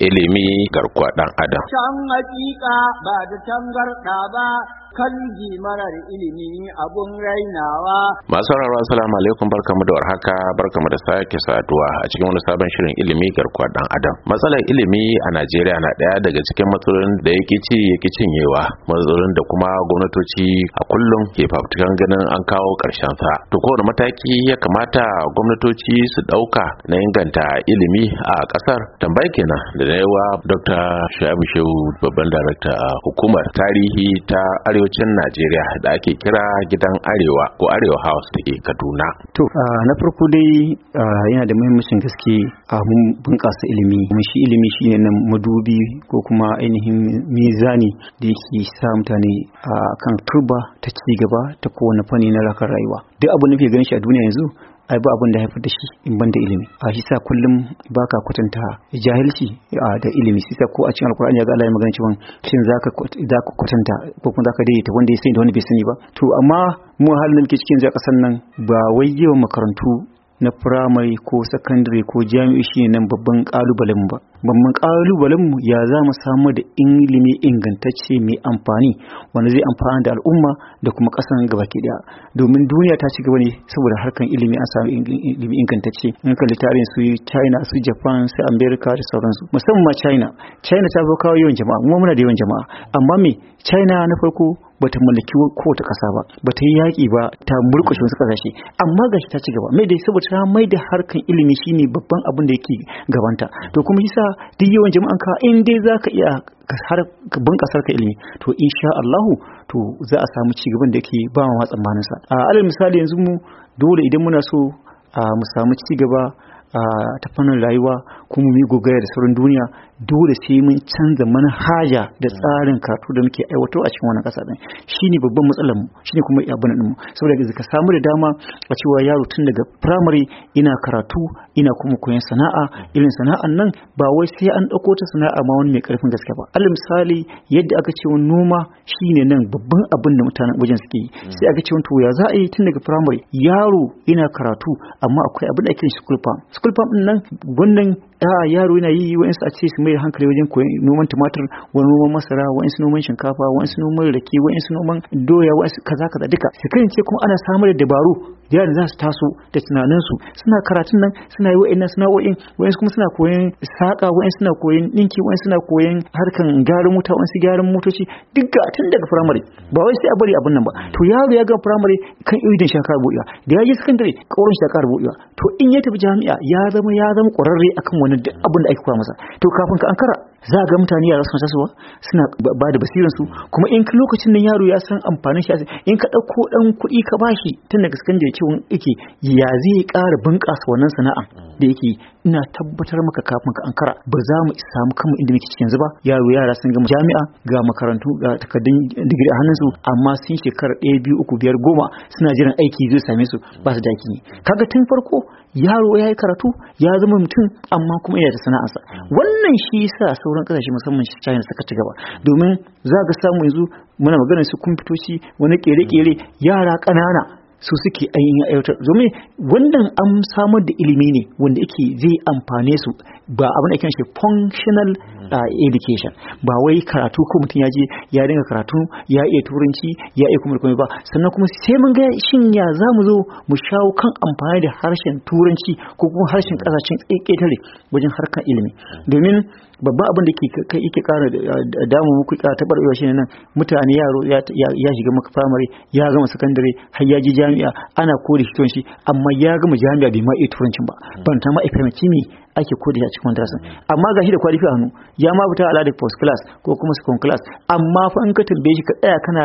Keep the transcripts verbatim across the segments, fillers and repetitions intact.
ilimi garkuwa dan adam. Can hakika ba da tangarda ba kan marar ilimi abun rainawa. Masu sauraro assalamu alaikum, barkamu da warhaka, barkamu da sake saduwa a cikin wani sabon shirin ilimi garkuwa dan adam. Matsalar ilimi a Najeriya na daya daga cikin matsalolin da yake ci yake cinyewa, matsalolin da kuma gwamnatoci a kullum ke fafutukan ganin an kawo karshen sa. To kowane mataki ya kamata gwamnatoci su dauka na inganta ilimi a kasar? Tambayi kenan da yawa Doctor Shabu Shehu, babban darakta a hukumar tarihi ta arewacin Najeriya da ake kira gidan Arewa ko Arewa House da ke Kaduna. To na farko dai yana da muhimmancin gaske a mun bunƙasa ilimi. Mun shi ilimi shine nan madubi ko kuma ainihin mizani da yake sa mutane a kan turba ta ci gaba ta kowane fanni na rakar rayuwa. Duk abin da ke ganin shi a duniya yanzu ai ba abin da haifar da shi in banda ilimi. A shi sa kullum baka kwatanta jahilci da ilimi. Shi sa ko a cikin Alkur'ani ya ga Allah ya magana cewa shin zaka zaka kwatanta ko kuma zaka daidaita wanda ya sani da wanda bai sani ba. To amma mu halin da muke cikin a ƙasar nan ba wai yawan makarantu na firamare ko sakandare ko jami'i shine nan babban kalubalen mu ba. Babban kalubalen mu ya za mu samu da ilimi ingantacce mai amfani wanda zai amfana da al'umma da kuma kasan gabaki daya. Domin duniya ta ci gaba ne saboda harkan ilimi, an samu ilimi ingantacce. In ka litarin su China, su Japan, su America da sauransu. Musamman ma China. China ta zo kawo yawan jama'a, mu muna da yawan jama'a. Amma me China na farko bata mallaki kowace kasa ba, bata yi yaki ba, ta murkushe wasu kasashe, amma gashi ta ci gaba. Mai dai saboda ta mai da harkan ilimi shine babban abin da yake gabanta. To kuma yasa duk yawan jama'an ka in dai zaka iya har bunƙasar ka ilimi, to insha Allah to za a samu ci gaban da yake ba ma tsammanin sa. A alal misali yanzu mu dole idan muna so mu samu ci gaba ta fannin rayuwa kuma mu gogaya da sauran duniya, dole sai mun canza manhaja da tsarin karatu da muke aiwatar a cikin wannan kasa din. Shine babban matsalar mu, shine kuma abin din mu. Saboda ka samu da dama a cewa yaro tun daga primary ina karatu ina kuma koyon sana'a, irin sana'an nan ba wai sai an dauko ta sana'a ma wani mai karfin gaske ba. Alal misali yadda aka ce noma shine nan babban abin da mutanen wajen suke yi. Sai aka ce to ya za a yi tun daga primary yaro ina karatu amma akwai abin da ake school farm. School farm din nan wannan yaro yana yi wa'insu a ce su mai hankali wajen koyon noman tumatir, wani noman masara, wa'insu noman shinkafa, wa'insu noman rake, wa'insu noman doya, wa'insu kaza kaza duka. Sai kan ce kuma ana samar da dabaru da yaran za su taso da tunaninsu suna karatun nan suna yi wa'innan sana'o'in, wa'insu kuma suna koyon saka, wa'insu suna koyon dinki, wa'insu suna koyon harkan gyaran mota, wa'insu gyaran motoci duka tun daga firamare. Ba wai sai a bari abun nan ba. To yaro ya ga firamare kan idan shakar buɗewa, da ya je sakandare kaurin shakar buɗewa. To in ya tafi jami'a ya zama ya zama ƙwararre akan wani duk abin da ake koya masa. To kafin ka ankara za ga mutane yara suna tasowa suna ba da basiran su, kuma in ka lokacin nan yaro ya san amfanin shi, in ka dauko dan kuɗi ka bashi tun daga sakandare cewa yake ya zai ƙara bunƙasa wannan sana'a da yake, ina tabbatar maka kafin ka ankara ba za mu samu kanmu inda muke cikin yanzu ba. Yaro yara sun gama jami'a ga makarantu ga takardun digiri a hannunsu, amma sun shekara ɗaya biyu uku biyar goma suna jiran aiki zai same su ba su daki ne. Kaga tun farko yaro ya yi karatu ya zama mutum amma kuma yana da sana'arsa. Wannan shi yasa sauran kasashe musamman China suka ci gaba, domin za ga samu yanzu muna maganar su kumfutoci, wani kere-kere, yara ƙanana su suke ainihin aiwatar. Domin wannan an samar da ilimi ne wanda yake zai amfane su, ba abin da ake shi functional uh, education, ba wai karatu ko mutum ya je ya dinga karatu ya iya turanci ya iya kuma komai ba. Sannan kuma sai mun ga shin ya za mu zo mu shawo kan amfani da harshen turanci ko kuma harshen kasashen ƙetare wajen harkar ilimi. Domin babban abin da ke yake ƙara damu muku ƙara taɓarɓarewa shine nan mutane yaro ya shiga maka primary ya gama secondary har ya ji jami'a ana koda shi turanci, amma ya gama jami'a bai ma iya turancin ba, ban ta ma ifahimci me ake koda shi a cikin darasin. Amma gashi da kwalifi a hannu ya ma fita ala da post class ko kuma second class, amma fa in ka tambaye shi ka tsaya kana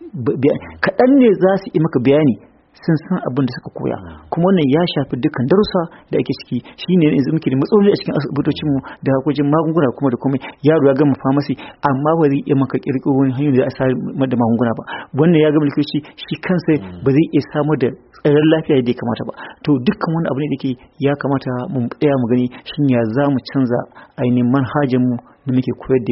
kaɗan ne za su yi maka bayani sun san abin da suka koya. Kuma wannan ya shafi dukkan darussa da ake ciki. Shine yanzu muke da matsaloli a cikin asibitocin mu da hakojin magunguna kuma da komai. Yaro ya gama pharmacy amma ba zai iya maka kirkiro wani hanyar da a samar da magunguna ba. Wannan ya gama likitoci shi kansa ba zai iya samar da tsaron lafiya yadda ya kamata ba. To dukkan wani abu ne da ke ya kamata mu tsaya mu gani shin ya za mu canza ainihin manhajar mu da muke koyar da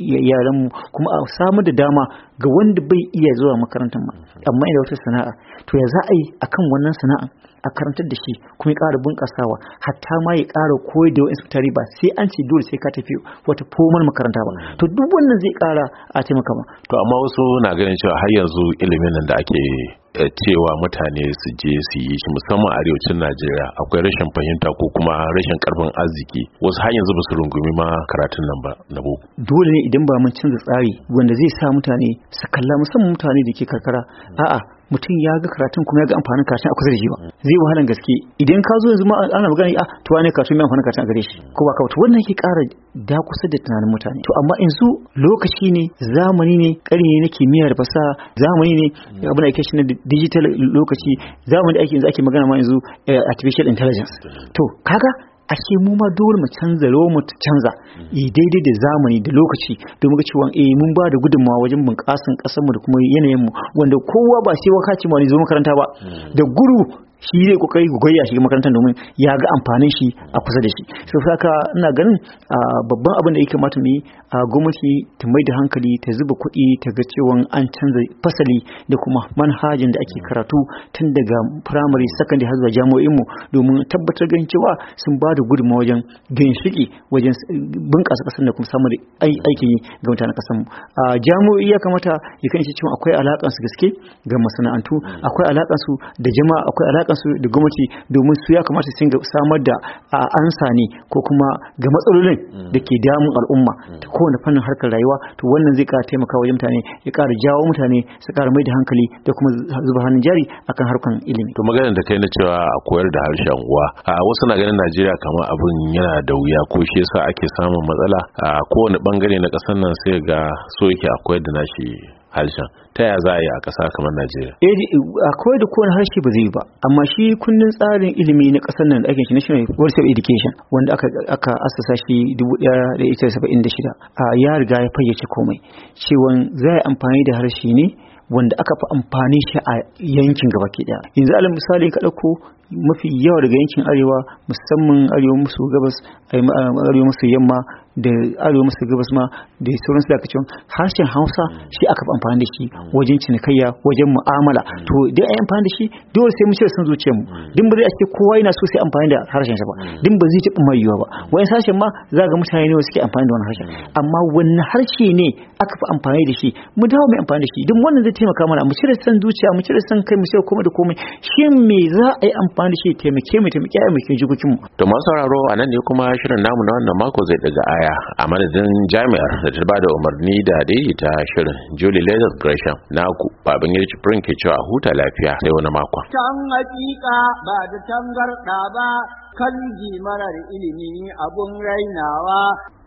yaran mu kuma a samar da dama ga wanda bai iya zuwa makarantar ma amma ina wata sana'a to ya za a yi akan wannan sana'a a karantar da shi kuma ya ƙara bunƙasawa hatta ma ya ƙara koyar da wa'insu tare ba sai an ce dole sai ka tafi wata formal makaranta ba to duk wannan zai ƙara a taimaka ba. To amma wasu na ganin cewa har yanzu ilimin nan da ake cewa mutane su je su yi shi musamman a arewacin Najeriya akwai rashin fahimta ko kuma rashin karfin arziki wasu har yanzu ba su rungumi ma karatun nan ba na boko. Dole ne idan ba mun canza tsari wanda zai sa mutane su kalla musamman mutane da ke karkara a'a mutum ya ga karatun kuma ya ga amfanin karatun a kusa da shi ba zai wahalan gaske idan ka zo yanzu ma ana magana a to wane karatun mai amfanin karatun a gare shi ko ba ka to wannan yake ƙara da kusa da tunanin mutane to amma yanzu lokaci ne zamani ne ƙarni ne na kimiyyar fasaha zamani ne abin da ake shi na digital lokaci zamani da ake yanzu ake magana ma yanzu artificial intelligence to kaga ashe mu ma dole mu canza rawa mu canza yi daidai da zamani da lokaci domin ga cewa eh mun ba da gudunmawa wajen bunƙasan ƙasar mu da kuma yanayin mu wanda kowa ba sai wakaci ma ne zo makaranta ba da guru shi zai kokari goyya shi makarantar domin ya ga amfanin shi a kusa da shi so saka ina ganin babban abin da ya kamata mu yi a gwamnati ta mai da hankali ta zuba kuɗi ta ga cewa an canza fasali da kuma manhajin da ake karatu tun daga primary secondary har zuwa jami'o'in mu domin tabbatar ganin cewa sun ba da gudunmawa wajen ginshiki wajen bunƙasa ƙasar da kuma samun aikin yi ga mutanen ƙasar mu jami'o'i ya kamata ya kan shi cewa akwai alaƙar su gaske ga masana'antu akwai alaƙar su da jama'a akwai alaƙar su da gwamnati domin su ya kamata su samar da ansa ne ko kuma ga matsalolin da ke damun al'umma ta kowane fannin harkar rayuwa to wannan zai ƙara taimaka wajen mutane ya ƙara jawo mutane su ƙara mai da hankali da kuma zuba hannun jari akan harkar ilimi. To maganar da kai na cewa a koyar da harshen uwa a wasu na ganin Najeriya kamar abin yana da wuya ko shi yasa ake samun matsala a kowane bangare na ƙasar nan sai ga so yake a koyar da nashi harshen ta yaya za a yi a ƙasa kamar Najeriya? Eh akwai da kowane harshe ba zai ba amma shi kundin tsarin ilimi na ƙasar nan da ake shi National Policy of Education wanda aka aka assasa shi dubu ɗaya da ɗari tara da saba'in da shida a ya riga ya fayyace komai cewa za a yi amfani da harshe ne wanda aka fi amfani shi a yankin gaba ke daya yanzu alal misali ka ɗauko mafi yawa daga yankin arewa musamman arewa maso gabas arewa maso yamma da arewa maso gabas ma da sauransu da aka cewa harshen Hausa shi aka fi amfani da shi wajen cinikayya wajen mu'amala to dai ai amfani da shi dole sai mu cire san zuciyar mu din ba zai ake kowa yana so sai amfani da harshen sa ba din ba zai taɓa mai yiwa ba wani sashen ma za ga mutane ne suke amfani da wannan harshen amma wannan harshe ne aka fi amfani da shi mu dawo mai amfani da shi din wannan zai taimaka mana mu cire san zuciya mu cire san kai mu cire komai da komai shin me za a yi amfani da shi taimake mu taimake mu ke jikokin mu to masu sauraro anan ne kuma shirin namu na wannan mako zai daga aya a madadin jami'ar da ta bada umarni da daidaita shirin Julie Leather Gresham na ku baban yarci Prin ke cewa huta lafiya sai wani mako can hakika ba da tangarda ba kan ji marar ilimi abun rainawa